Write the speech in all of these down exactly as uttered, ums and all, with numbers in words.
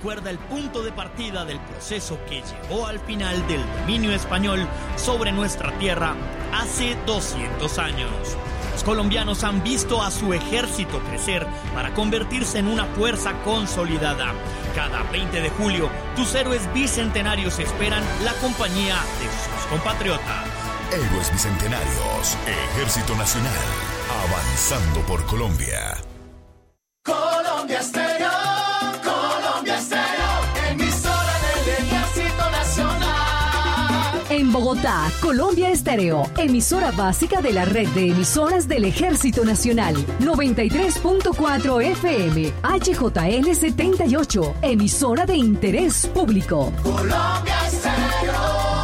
recuerda el punto de partida del proceso que llevó al final del dominio español sobre nuestra tierra hace doscientos años. Los colombianos han visto a su ejército crecer para convertirse en una fuerza consolidada. Cada veinte de julio, tus héroes bicentenarios esperan la compañía de sus compatriotas. Héroes Bicentenarios, Ejército Nacional, avanzando por Colombia. Colombia Estéreo, Colombia Estéreo, emisora del Ejército Nacional. En Bogotá, Colombia Estéreo, emisora básica de la red de emisoras del Ejército Nacional. noventa y tres punto cuatro F M, H J L setenta y ocho, emisora de interés público. Colombia Estéreo.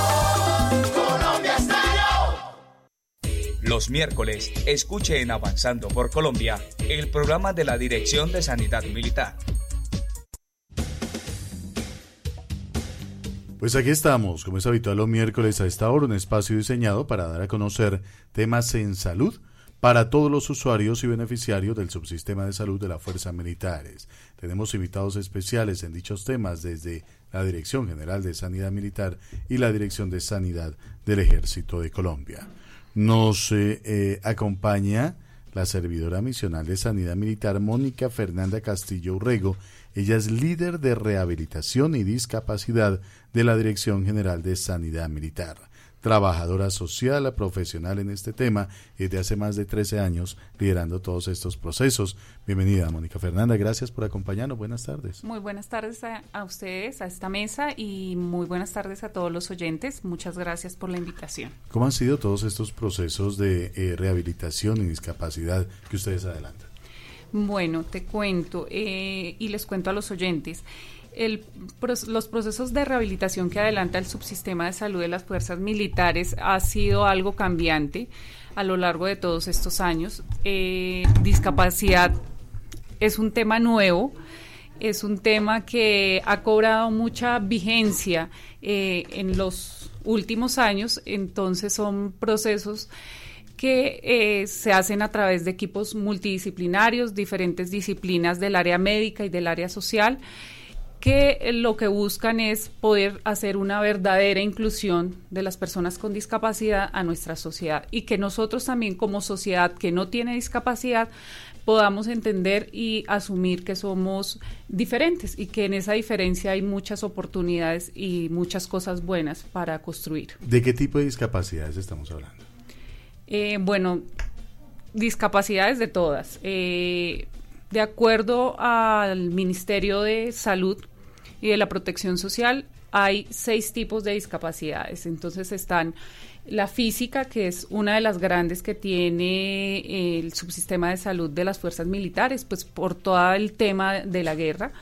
Los miércoles, escuche en Avanzando por Colombia el programa de la Dirección de Sanidad Militar. Pues aquí estamos, como es habitual los miércoles a esta hora, un espacio diseñado para dar a conocer temas en salud para todos los usuarios y beneficiarios del subsistema de salud de las fuerzas militares. Tenemos invitados especiales en dichos temas desde la Dirección General de Sanidad Militar y la Dirección de Sanidad del Ejército de Colombia. Nos eh, eh, acompaña la servidora misional de Sanidad Militar, Mónica Fernanda Castillo Urrego. Ella es líder de rehabilitación y discapacidad de la Dirección General de Sanidad Militar. Trabajadora social, profesional en este tema, y desde hace más de trece años liderando todos estos procesos. Bienvenida, Mónica Fernanda, gracias por acompañarnos. Buenas tardes. Muy buenas tardes a, a ustedes, a esta mesa, y muy buenas tardes a todos los oyentes. Muchas gracias por la invitación. ¿Cómo han sido todos estos procesos de eh, rehabilitación y discapacidad que ustedes adelantan? Bueno, te cuento eh, y les cuento a los oyentes. El, los procesos de rehabilitación que adelanta el subsistema de salud de las fuerzas militares ha sido algo cambiante a lo largo de todos estos años. Eh, discapacidad es un tema nuevo, es un tema que ha cobrado mucha vigencia eh, en los últimos años, entonces son procesos que eh, se hacen a través de equipos multidisciplinarios, diferentes disciplinas del área médica y del área social, que lo que buscan es poder hacer una verdadera inclusión de las personas con discapacidad a nuestra sociedad, y que nosotros también como sociedad que no tiene discapacidad podamos entender y asumir que somos diferentes y que en esa diferencia hay muchas oportunidades y muchas cosas buenas para construir. ¿De qué tipo de discapacidades estamos hablando? Eh, bueno, discapacidades de todas. Eh, de acuerdo al Ministerio de Salud y de la Protección Social, hay seis tipos de discapacidades. Entonces están la física, que es una de las grandes que tiene el subsistema de salud de las fuerzas militares, pues por todo el tema de la guerra.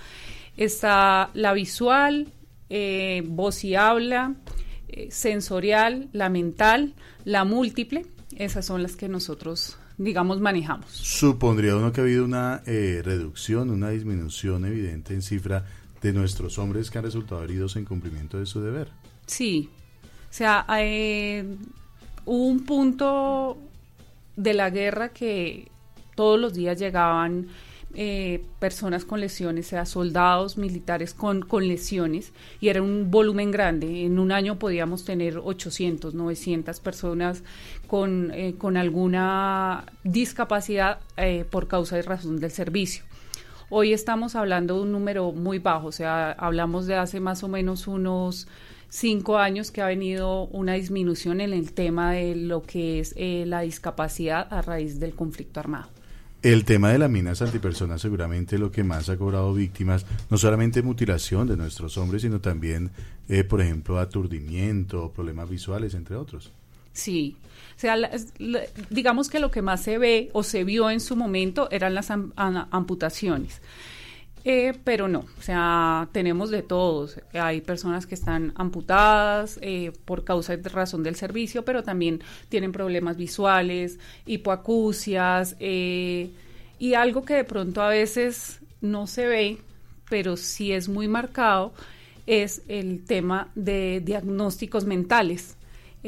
Está la visual, eh, voz y habla, eh, sensorial, la mental, la múltiple. Esas son las que nosotros, digamos, manejamos. Supondría uno que ha habido una eh, reducción, una disminución evidente en cifra de nuestros hombres que han resultado heridos en cumplimiento de su deber. Sí, o sea, eh, hubo un punto de la guerra que todos los días llegaban eh, personas con lesiones, o sea, soldados militares con, con lesiones, y era un volumen grande. En un año podíamos tener ochocientas, novecientas personas con, eh, con alguna discapacidad eh, por causa y razón del servicio. Hoy estamos hablando de un número muy bajo, o sea, hablamos de hace más o menos unos cinco años que ha venido una disminución en el tema de lo que es eh, la discapacidad a raíz del conflicto armado. El tema de las minas antipersonas seguramente lo que más ha cobrado víctimas, no solamente mutilación de nuestros hombres, sino también, eh, por ejemplo, aturdimiento, problemas visuales, entre otros. Sí, o sea, la, la, digamos que lo que más se ve o se vio en su momento eran las am, am, amputaciones, eh, pero no, o sea, tenemos de todos. Hay personas que están amputadas eh, por causa de razón del servicio, pero también tienen problemas visuales, hipoacusias, eh, y algo que de pronto a veces no se ve, pero sí es muy marcado, es el tema de diagnósticos mentales,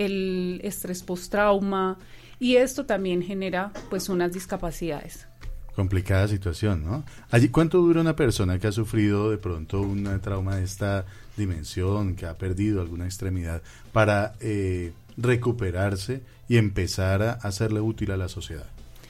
el estrés postrauma, y esto también genera pues unas discapacidades. Complicada situación, ¿no? Allí, ¿cuánto dura una persona que ha sufrido de pronto un trauma de esta dimensión, que ha perdido alguna extremidad, para eh, recuperarse y empezar a hacerle útil a la sociedad?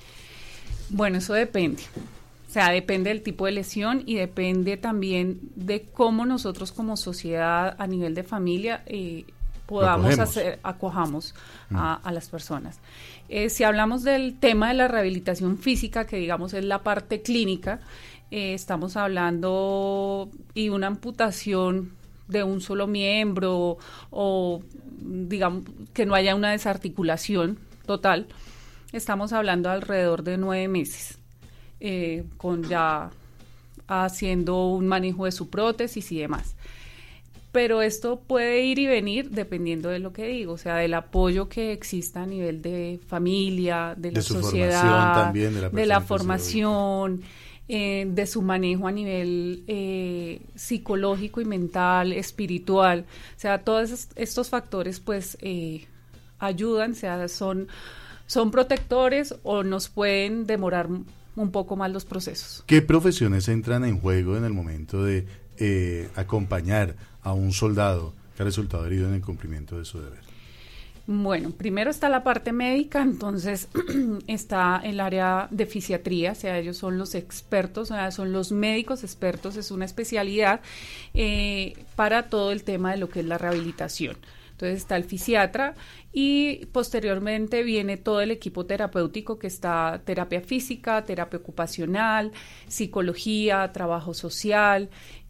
Bueno, eso depende. O sea, depende del tipo de lesión y depende también de cómo nosotros como sociedad a nivel de familia eh, podamos hacer, acojamos mm. a, a las personas. Eh, si hablamos del tema de la rehabilitación física, que digamos es la parte clínica, eh, estamos hablando y una amputación de un solo miembro o digamos que no haya una desarticulación total, estamos hablando alrededor de nueve meses, eh, con ya haciendo un manejo de su prótesis y demás. Pero esto puede ir y venir dependiendo de lo que digo, o sea, del apoyo que exista a nivel de familia, de, de la sociedad, también, de la, de la formación, eh, de su manejo a nivel eh, psicológico y mental, espiritual. O sea, todos estos factores pues eh, ayudan, o sea, son, son protectores o nos pueden demorar un poco más los procesos. ¿Qué profesiones entran en juego en el momento de eh, acompañar a un soldado que ha resultado herido en el cumplimiento de su deber? Bueno, primero está la parte médica, entonces está el área de fisiatría, o sea, ellos son los expertos, o sea, son los médicos expertos, es una especialidad eh, para todo el tema de lo que es la rehabilitación. Entonces está el fisiatra y posteriormente viene todo el equipo terapéutico que está terapia física, terapia ocupacional, psicología, trabajo social,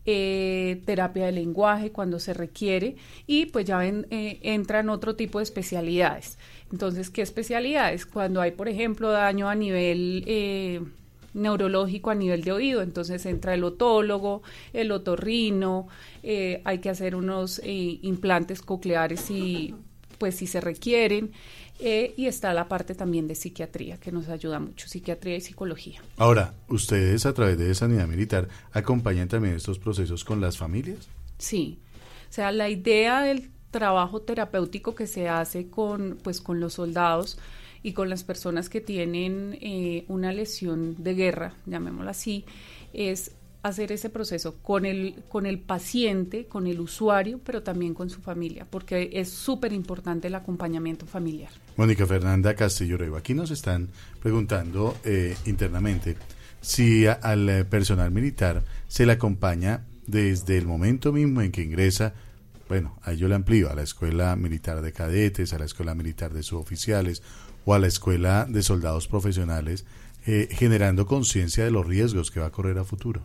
Eh, terapia de lenguaje cuando se requiere y pues ya ven, eh, entran otro tipo de especialidades. Entonces, ¿qué especialidades? Cuando hay, por ejemplo, daño a nivel eh, neurológico, a nivel de oído, entonces entra el otólogo, el otorrino, eh, hay que hacer unos eh, implantes cocleares y pues si se requieren. Eh, y está la parte también de psiquiatría, que nos ayuda mucho, psiquiatría y psicología. Ahora, ¿ustedes a través de Sanidad Militar acompañan también estos procesos con las familias? Sí, o sea, la idea del trabajo terapéutico que se hace con, pues, con los soldados y con las personas que tienen eh, una lesión de guerra, llamémosla así, es hacer ese proceso con el, con el paciente, con el usuario, pero también con su familia, porque es súper importante el acompañamiento familiar. Mónica Fernanda Castillo Rego, aquí nos están preguntando eh, internamente si a, al eh, personal militar se le acompaña desde el momento mismo en que ingresa, bueno, ahí yo le amplío, a la Escuela Militar de Cadetes, a la Escuela Militar de Suboficiales o a la Escuela de Soldados Profesionales, eh, generando conciencia de los riesgos que va a correr a futuro.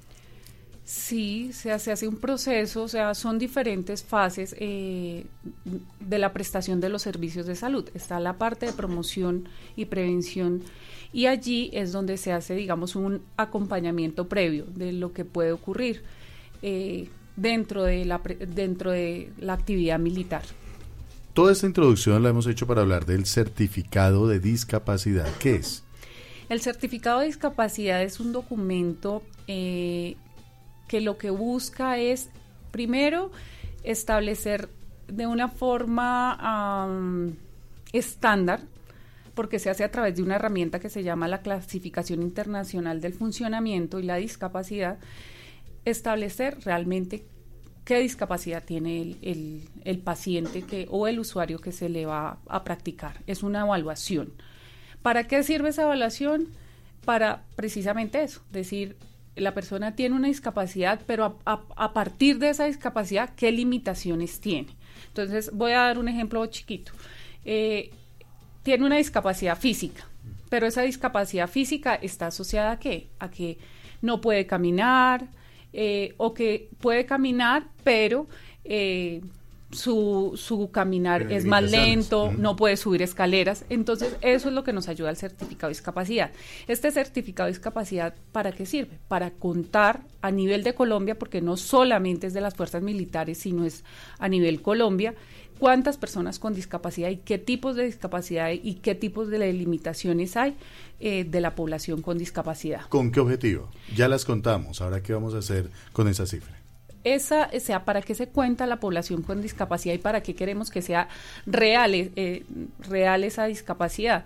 Sí, se, se hace un proceso, o sea, son diferentes fases eh, de la prestación de los servicios de salud. Está la parte de promoción y prevención y allí es donde se hace, digamos, un acompañamiento previo de lo que puede ocurrir eh, dentro de la, dentro de la actividad militar. Toda esta introducción la hemos hecho para hablar del certificado de discapacidad. ¿Qué es? El certificado de discapacidad es un documento eh, que lo que busca es, primero, establecer de una forma um, estándar, porque se hace a través de una herramienta que se llama la Clasificación Internacional del Funcionamiento y la Discapacidad, establecer realmente qué discapacidad tiene el, el, el paciente que, o el usuario que se le va a practicar. Es una evaluación. ¿Para qué sirve esa evaluación? Para precisamente eso, decir, la persona tiene una discapacidad, pero a, a, a partir de esa discapacidad, ¿qué limitaciones tiene? Entonces, voy a dar un ejemplo chiquito. Eh, tiene una discapacidad física, pero esa discapacidad física está asociada ¿a qué? A que no puede caminar, eh, o que puede caminar, pero eh, su, su caminar pero es más lento, uh-huh. no puede subir escaleras. Entonces, eso es lo que nos ayuda al certificado de discapacidad. Este certificado de discapacidad, ¿para qué sirve? Para contar a nivel de Colombia, porque no solamente es de las fuerzas militares, sino es a nivel Colombia, cuántas personas con discapacidad y qué tipos de discapacidad y qué tipos de limitaciones hay eh, de la población con discapacidad. ¿Con qué objetivo? Ya las contamos, ahora qué vamos a hacer con esa cifra. Esa, o sea, ¿para qué se cuenta la población con discapacidad y para qué queremos que sea real, eh, real esa discapacidad?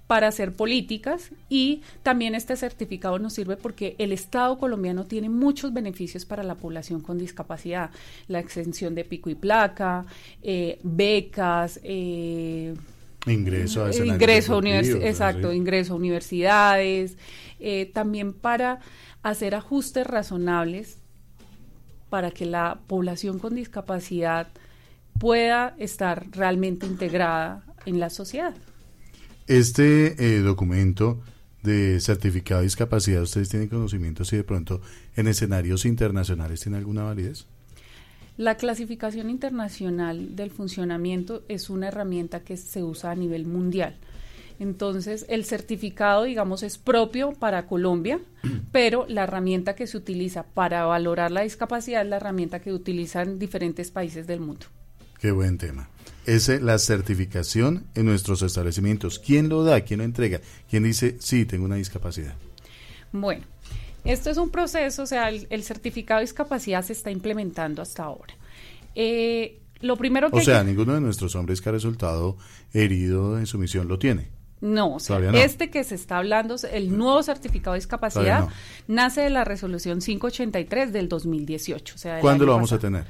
para hacer políticas, y también este certificado nos sirve porque el Estado colombiano tiene muchos beneficios para la población con discapacidad, la exención de pico y placa, eh, becas, eh, ingreso a ingreso a univers- exacto, ¿sí? ingreso a universidades, eh, también para hacer ajustes razonables para que la población con discapacidad pueda estar realmente integrada en la sociedad. Este eh, documento de certificado de discapacidad, ¿ustedes tienen conocimiento si de pronto en escenarios internacionales tiene alguna validez? La clasificación internacional del funcionamiento es una herramienta que se usa a nivel mundial. Entonces, el certificado, digamos, es propio para Colombia, pero la herramienta que se utiliza para valorar la discapacidad es la herramienta que utilizan diferentes países del mundo. Qué buen tema. Es eh, la certificación en nuestros establecimientos. ¿Quién lo da? ¿Quién lo entrega? ¿Quién dice, sí, tengo una discapacidad? Bueno, esto es un proceso, o sea, el, el certificado de discapacidad se está implementando hasta ahora. Eh, lo primero que... O sea, que... ninguno de nuestros hombres que ha resultado herido en su misión lo tiene. No, o sea, no. Este que se está hablando, el nuevo certificado de discapacidad, no. nace de la resolución quinientos ochenta y tres del dos mil dieciocho. O sea, ¿cuándo lo vamos pasado. a tener?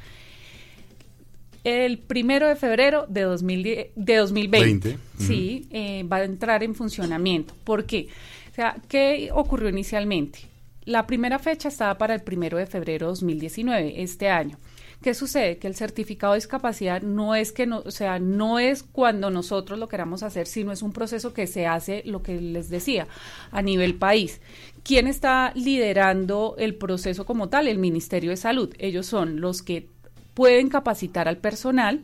El primero de febrero de, dos mil, de dos mil veinte, veinte. Sí, uh-huh. eh, va a entrar en funcionamiento. ¿Por qué? O sea, ¿qué ocurrió inicialmente? La primera fecha estaba para el primero de febrero de dos mil diecinueve, este año. ¿Qué sucede? Que el certificado de discapacidad no es que no, o sea, no es cuando nosotros lo queramos hacer, sino es un proceso que se hace, lo que les decía, a nivel país. ¿Quién está liderando el proceso como tal? El Ministerio de Salud. Ellos son los que pueden capacitar al personal,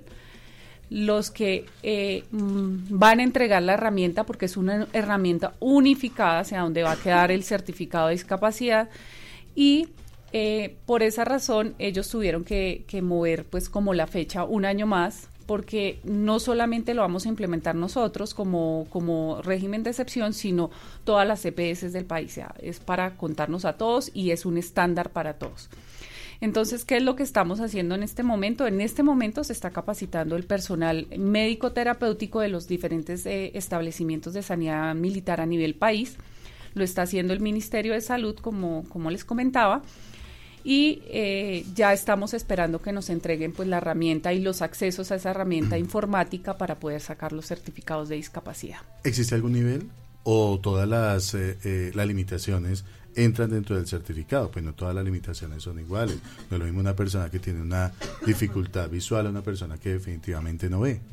los que eh, van a entregar la herramienta, porque es una herramienta unificada hacia donde va a quedar el certificado de discapacidad, y eh, por esa razón ellos tuvieron que, que mover pues como la fecha un año más, porque no solamente lo vamos a implementar nosotros como, como régimen de excepción, sino todas las C P S del país. O sea, es para contarnos a todos y es un estándar para todos. Entonces, ¿qué es lo que estamos haciendo en este momento? En este momento se está capacitando el personal médico-terapéutico de los diferentes eh, establecimientos de sanidad militar a nivel país. Lo está haciendo el Ministerio de Salud, como, como les comentaba, y eh, ya estamos esperando que nos entreguen pues la herramienta y los accesos a esa herramienta informática para poder sacar los certificados de discapacidad. ¿Existe algún nivel o todas las, eh, eh, las limitaciones entran dentro del certificado? Pues no todas las limitaciones son iguales. No es lo mismo una persona que tiene una dificultad visual a una persona que definitivamente no ve.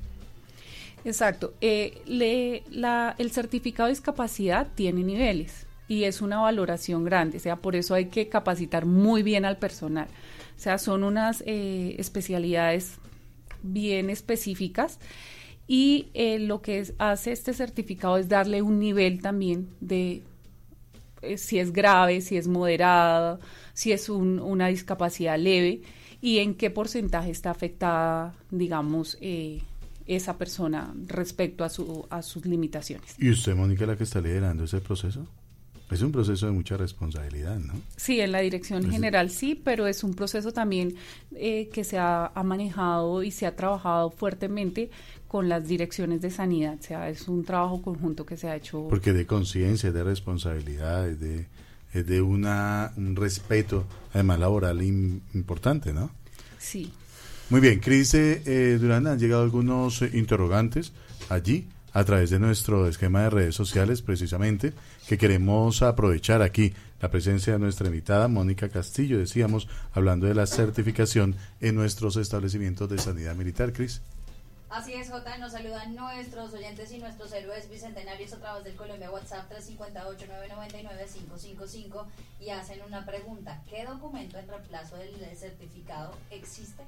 Exacto. Eh, le, la, el certificado de discapacidad tiene niveles y es una valoración grande. O sea, por eso hay que capacitar muy bien al personal. O sea, son unas eh, especialidades bien específicas. Y eh, lo que es, hace este certificado es darle un nivel también de eh, si es grave, si es moderada, si es un, una discapacidad leve y en qué porcentaje está afectada, digamos, eh, esa persona respecto a, su, a sus limitaciones. ¿Y usted, Mónica, la que está liderando ese proceso? Es un proceso de mucha responsabilidad, ¿no? Sí, en la dirección es general el... sí, pero es un proceso también eh, que se ha, ha manejado y se ha trabajado fuertemente con las direcciones de sanidad. O sea, es un trabajo conjunto que se ha hecho. Porque de conciencia, es de responsabilidad, es de, es de una, un respeto, además laboral in, importante, ¿no? Sí. Muy bien, Cris eh, Durán, han llegado algunos eh, interrogantes allí a través de nuestro esquema de redes sociales, precisamente, que queremos aprovechar aquí la presencia de nuestra invitada, Mónica Castillo, decíamos, hablando de la certificación en nuestros establecimientos de sanidad militar. Cris. Así es, Jota, nos saludan nuestros oyentes y nuestros héroes bicentenarios a través del Colombia WhatsApp tres cinco ocho, nueve nueve nueve, cinco cinco cinco y hacen una pregunta: ¿qué documento en reemplazo del certificado existe?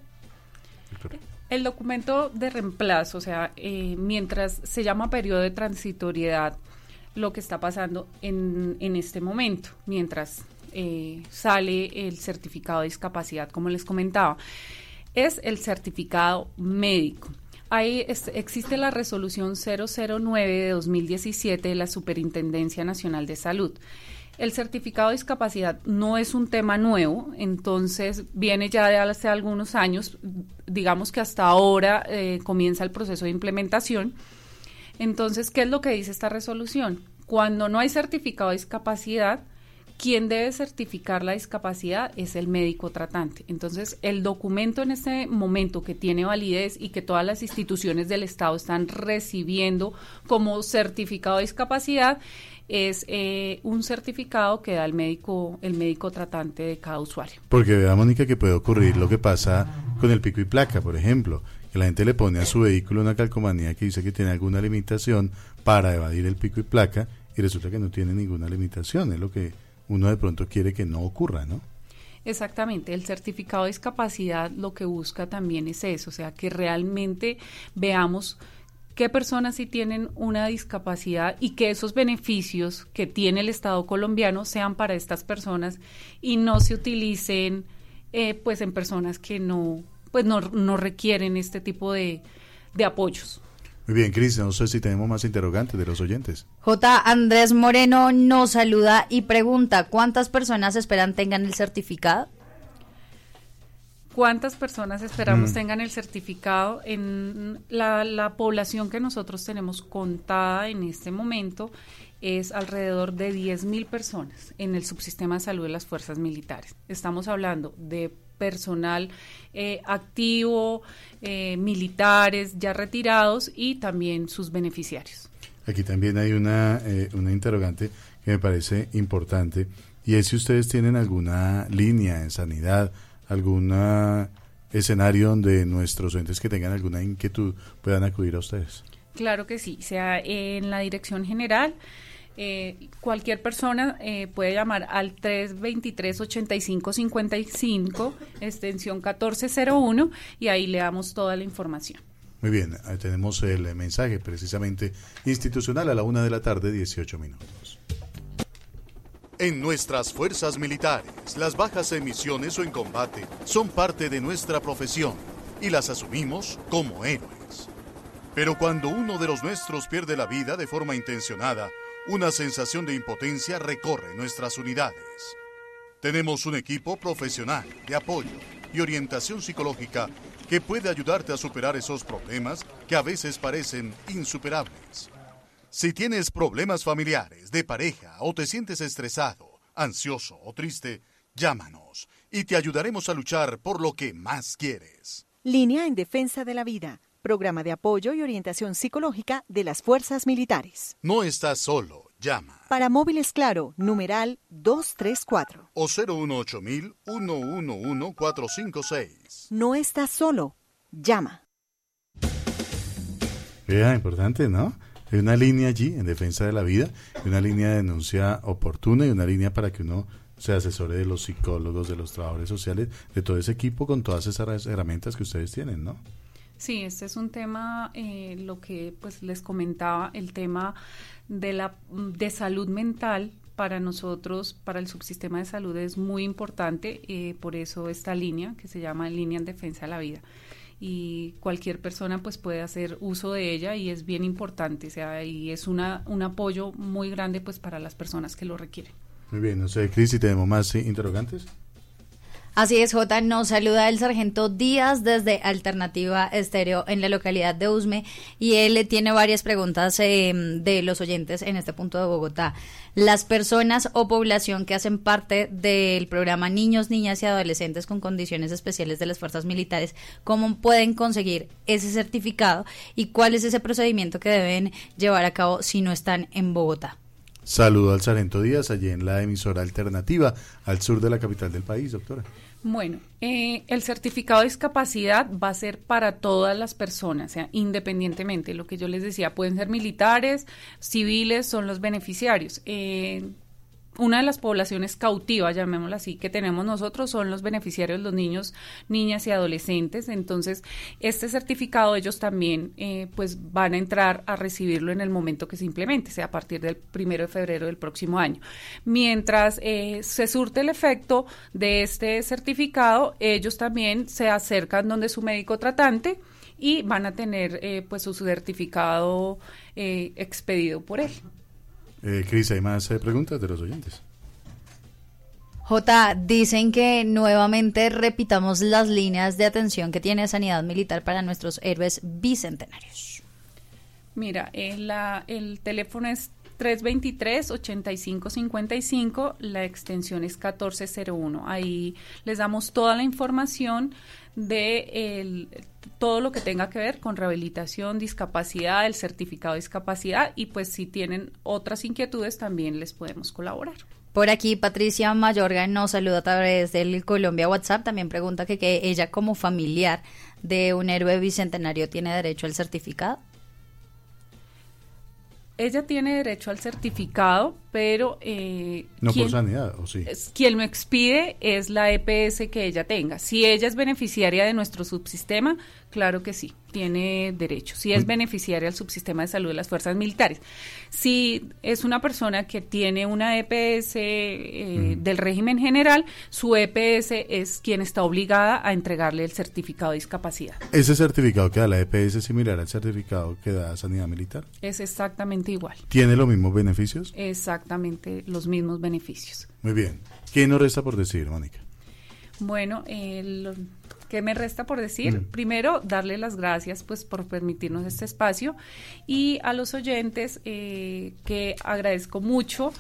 El documento de reemplazo, o sea, eh, mientras se llama periodo de transitoriedad, lo que está pasando en, en este momento, mientras eh, sale el certificado de discapacidad, como les comentaba, es el certificado médico. Ahí es, existe la resolución cero cero nueve de dos mil diecisiete de la Superintendencia Nacional de Salud. El certificado de discapacidad no es un tema nuevo, entonces viene ya de hace algunos años, digamos que hasta ahora eh, comienza el proceso de implementación. Entonces, ¿qué es lo que dice esta resolución? Cuando no hay certificado de discapacidad, quien debe certificar la discapacidad es el médico tratante. Entonces, el documento en este momento que tiene validez y que todas las instituciones del Estado están recibiendo como certificado de discapacidad es eh, un certificado que da el médico, el médico tratante de cada usuario. Porque vea, Mónica, que puede ocurrir lo que pasa con el pico y placa, por ejemplo, que la gente le pone a su vehículo una calcomanía que dice que tiene alguna limitación para evadir el pico y placa y resulta que no tiene ninguna limitación, es lo que uno de pronto quiere que no ocurra, ¿no? Exactamente, el certificado de discapacidad lo que busca también es eso, o sea, que realmente veamos qué personas sí tienen una discapacidad y que esos beneficios que tiene el Estado colombiano sean para estas personas y no se utilicen eh, pues en personas que no pues no, no requieren este tipo de, de apoyos. Muy bien, Cris, no sé si tenemos más interrogantes de los oyentes. J. Andrés Moreno nos saluda y pregunta, ¿cuántas personas esperan tengan el certificado? ¿Cuántas personas esperamos Mm. tengan el certificado? En la, la población que nosotros tenemos contada en este momento es alrededor de diez mil personas en el subsistema de salud de las fuerzas militares. Estamos hablando de personal eh, activo, eh, militares ya retirados y también sus beneficiarios. Aquí también hay una, eh, una interrogante que me parece importante y es si ustedes tienen alguna línea en sanidad, algún escenario donde nuestros oyentes que tengan alguna inquietud puedan acudir a ustedes. Claro que sí, sea en la dirección general. Eh, cualquier persona eh, puede llamar al tres veintitrés, ochenta y cinco cincuenta y cinco, extensión catorce cero uno, y ahí le damos toda la información. Muy bien, ahí tenemos el mensaje precisamente institucional a la una de la tarde, dieciocho minutos. En nuestras fuerzas militares, las bajas en misiones o en combate son parte de nuestra profesión y las asumimos como héroes. Pero cuando uno de los nuestros pierde la vida de forma intencionada, una sensación de impotencia recorre nuestras unidades. Tenemos un equipo profesional de apoyo y orientación psicológica que puede ayudarte a superar esos problemas que a veces parecen insuperables. Si tienes problemas familiares, de pareja o te sientes estresado, ansioso o triste, llámanos y te ayudaremos a luchar por lo que más quieres. Línea en Defensa de la Vida. Programa de apoyo y orientación psicológica de las fuerzas militares. No estás solo, llama. Para móviles Claro, numeral dos tres cuatro. O cero uno ocho mil, uno uno uno, cuatro cinco seis. No estás solo, llama. Vea, importante, ¿no? Hay una línea allí en defensa de la vida, una línea de denuncia oportuna y una línea para que uno se asesore de los psicólogos, de los trabajadores sociales, de todo ese equipo con todas esas herramientas que ustedes tienen, ¿no? Sí, este es un tema, eh, lo que pues les comentaba, el tema de la de salud mental para nosotros, para el subsistema de salud es muy importante, eh, por eso esta línea que se llama Línea en Defensa de la Vida. Y cualquier persona pues puede hacer uso de ella y es bien importante, o sea, y es una un apoyo muy grande pues para las personas que lo requieren. Muy bien, no sé, Cris, si tenemos más eh, interrogantes. Así es, Jota, nos saluda el sargento Díaz desde Alternativa Estéreo en la localidad de Usme y él tiene varias preguntas eh, de los oyentes en este punto de Bogotá. Las personas o población que hacen parte del programa Niños, Niñas y Adolescentes con Condiciones Especiales de las Fuerzas Militares, ¿cómo pueden conseguir ese certificado y cuál es ese procedimiento que deben llevar a cabo si no están en Bogotá? Saludo al sargento Díaz, allí en la emisora Alternativa, al sur de la capital del país, doctora. Bueno, eh, el certificado de discapacidad va a ser para todas las personas, o sea, independientemente, lo que yo les decía, pueden ser militares, civiles, son los beneficiarios. Eh, una de las poblaciones cautivas, llamémosla así, que tenemos nosotros son los beneficiarios, los niños, niñas y adolescentes. Entonces, este certificado ellos también eh, pues van a entrar a recibirlo en el momento que se implemente, o sea, a partir del primero de febrero del próximo año. Mientras eh, se surte el efecto de este certificado, ellos también se acercan donde su médico tratante y van a tener eh, pues su certificado eh, expedido por él. Eh, Cris, ¿hay más eh, preguntas de los oyentes? J, dicen que nuevamente repitamos las líneas de atención que tiene Sanidad Militar para nuestros héroes bicentenarios. Mira, eh, la, el teléfono es tres dos tres, ocho cinco cinco cinco, la extensión es catorce cero uno. Ahí les damos toda la información de el, todo lo que tenga que ver con rehabilitación, discapacidad, el certificado de discapacidad, y pues si tienen otras inquietudes también les podemos colaborar. Por aquí Patricia Mayorga nos saluda a través del Colombia WhatsApp, también pregunta que, que ella como familiar de un héroe bicentenario tiene derecho al certificado. Ella tiene derecho al certificado, pero eh, no quien, por sanidad, ¿o sí? Es, quien lo expide es la E P S que ella tenga. Si ella es beneficiaria de nuestro subsistema, claro que sí, tiene derecho. Si es beneficiaria del subsistema de salud de las fuerzas militares. Si es una persona que tiene una E P S eh, mm. del régimen general, su E P S es quien está obligada a entregarle el certificado de discapacidad. ¿Ese certificado que da la E P S es similar al certificado que da Sanidad Militar? Es exactamente igual. ¿Tiene los mismos beneficios? Exactamente los mismos beneficios. Muy bien. ¿Qué nos resta por decir, Mónica? Bueno, el... ¿qué me resta por decir? Mm. Primero, darle las gracias pues por permitirnos este espacio, y a los oyentes eh, que agradezco mucho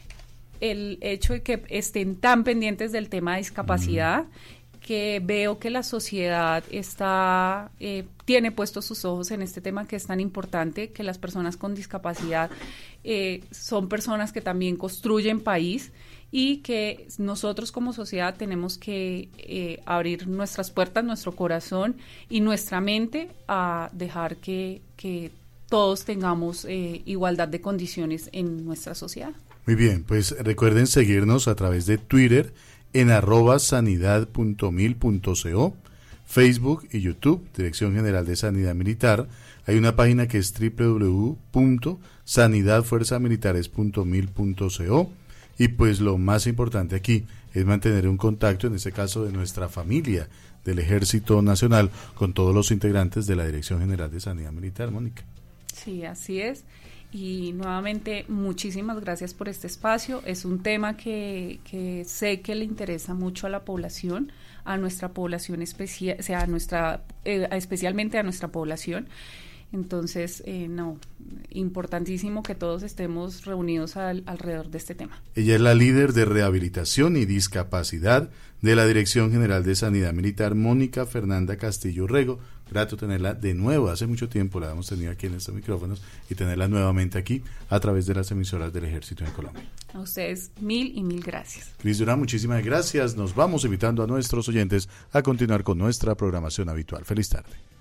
el hecho de que estén tan pendientes del tema de discapacidad, mm. que veo que la sociedad está eh, tiene puestos sus ojos en este tema que es tan importante, que las personas con discapacidad eh, son personas que también construyen país, y que nosotros como sociedad tenemos que eh, abrir nuestras puertas, nuestro corazón y nuestra mente a dejar que, que todos tengamos eh, igualdad de condiciones en nuestra sociedad. Muy bien, pues recuerden seguirnos a través de Twitter en arroba sanidad punto mil punto co, Facebook y YouTube, Dirección General de Sanidad Militar. Hay una página que es doble u doble u doble u punto sanidad fuerzas militares punto mil punto co. Y pues lo más importante aquí es mantener un contacto, en este caso de nuestra familia del Ejército Nacional, con todos los integrantes de la Dirección General de Sanidad Militar. Mónica. Sí, así es. Y nuevamente muchísimas gracias por este espacio. Es un tema que, que sé que le interesa mucho a la población, a nuestra población especial, o sea, a nuestra, eh, especialmente a nuestra población. Entonces, eh, no, importantísimo que todos estemos reunidos al, alrededor de este tema. Ella es la líder de rehabilitación y discapacidad de la Dirección General de Sanidad Militar, Mónica Fernanda Castillo Rego. Grato tenerla de nuevo, hace mucho tiempo la hemos tenido aquí en estos micrófonos, y tenerla nuevamente aquí a través de las emisoras del Ejército en Colombia. A ustedes mil y mil gracias. Cris Durán, muchísimas gracias. Nos vamos invitando a nuestros oyentes a continuar con nuestra programación habitual. Feliz tarde.